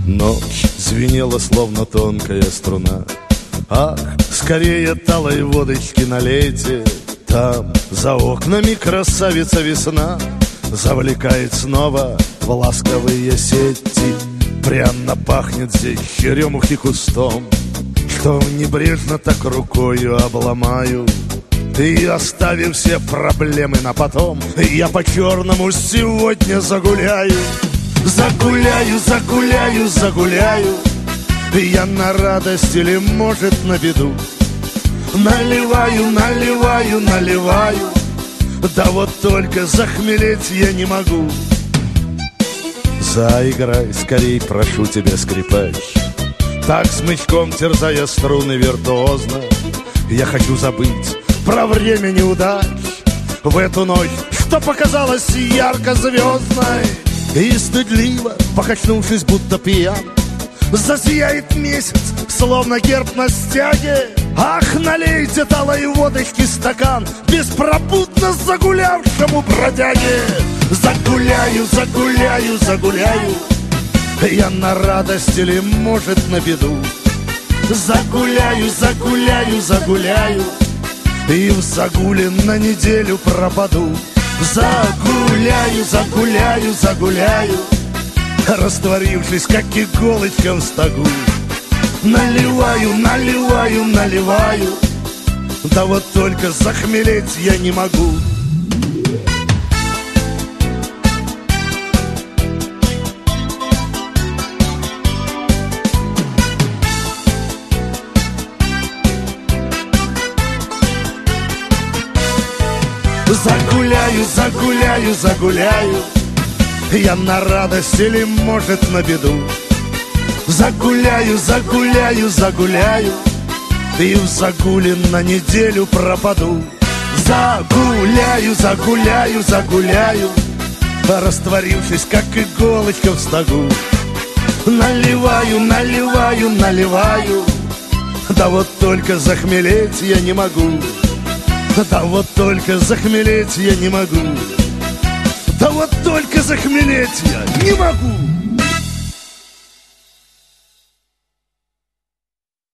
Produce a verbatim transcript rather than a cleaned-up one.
Ночь звенела, словно тонкая струна. Ах, скорее талой водочки налейте. Там за окнами красавица весна завлекает снова в ласковые сети. Пряно пахнет здесь черемухи кустом, что небрежно так рукою обломаю. И оставив все проблемы на потом, я по-черному сегодня загуляю. Загуляю, загуляю, загуляю. Я на радость или, может, на беду. Наливаю, наливаю, наливаю. Да вот только захмелеть я не могу. Заиграй, скорей, прошу тебя, скрипач. Так смычком терзая струны виртуозно. Я хочу забыть про время неудач в эту ночь, что показалась ярко-звездной. И стыдливо, покачнувшись, будто пьян, засияет месяц, словно герб на стяге. Ах, налейте талой водочки стакан беспробудно загулявшему бродяге. Загуляю, загуляю, загуляю. Я на радость или, может, на беду. Загуляю, загуляю, загуляю. И в загуле на неделю пропаду. Загуляю, загуляю, загуляю, растворившись, как иголочка в стогу. Наливаю, наливаю, наливаю. Да вот только захмелеть я не могу. Загуляю, загуляю, загуляю. Я на радость или, может, на беду. Загуляю, загуляю, загуляю. И в загуле на неделю пропаду. Загуляю, загуляю, загуляю, растворившись, как иголочка в стогу. Наливаю, наливаю, наливаю. Да вот только захмелеть я не могу. Да вот только захмелеть я не могу. Да вот только захмелеть я не могу.